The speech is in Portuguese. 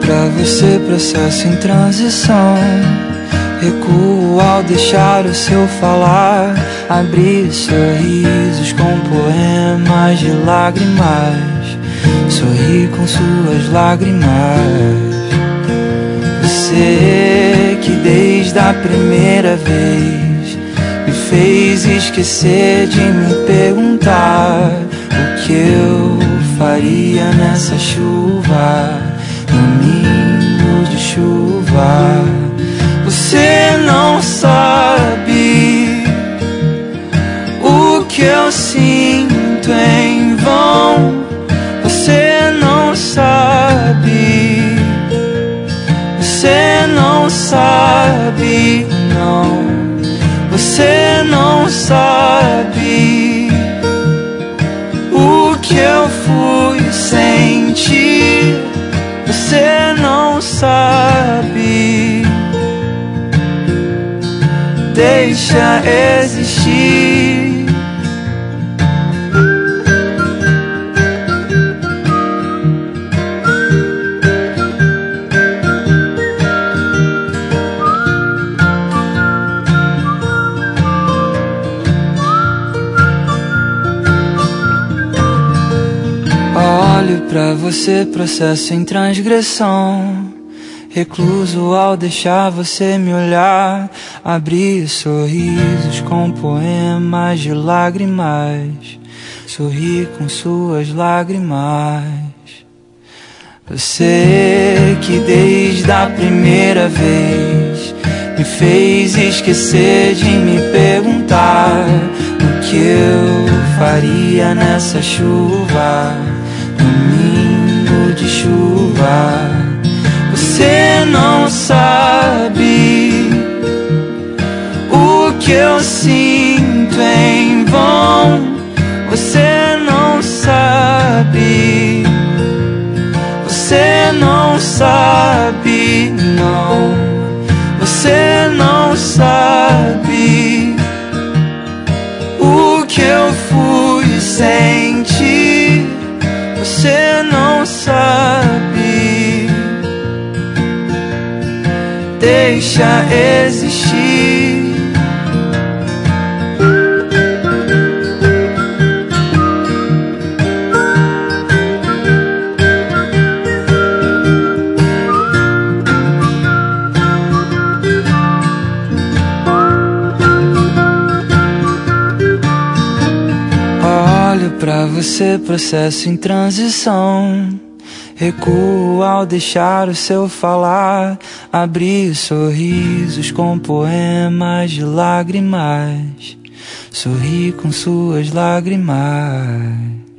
pra você, processo em transição. Recuo ao deixar o seu falar, abrir sorrisos com poemas de lágrimas. Sorri com suas lágrimas. Você que desde a primeira vez me fez esquecer de me perguntar o que eu faria nessa chuva, domingo de chuva. Você não sabe o que eu sinto em vão. Você não sabe. Você não sabe, não. Você não sabe o que eu fui sentir. Você não sabe. Deixa existir. Olho pra você, processo em transgressão. Recluso ao deixar você me olhar, abrir sorrisos com poemas de lágrimas. Sorri com suas lágrimas. Você que desde a primeira vez me fez esquecer de me perguntar o que eu faria nessa chuva, domingo de chuva. Você não sabe o que eu sinto em vão. Você não sabe. Você não sabe, não. Você não sabe o que eu fui sentir. Você não sabe. Deixa existir. Olho pra você, processo em transição. Recuo ao deixar o seu falar, abrir sorrisos com poemas de lágrimas. Sorri com suas lágrimas.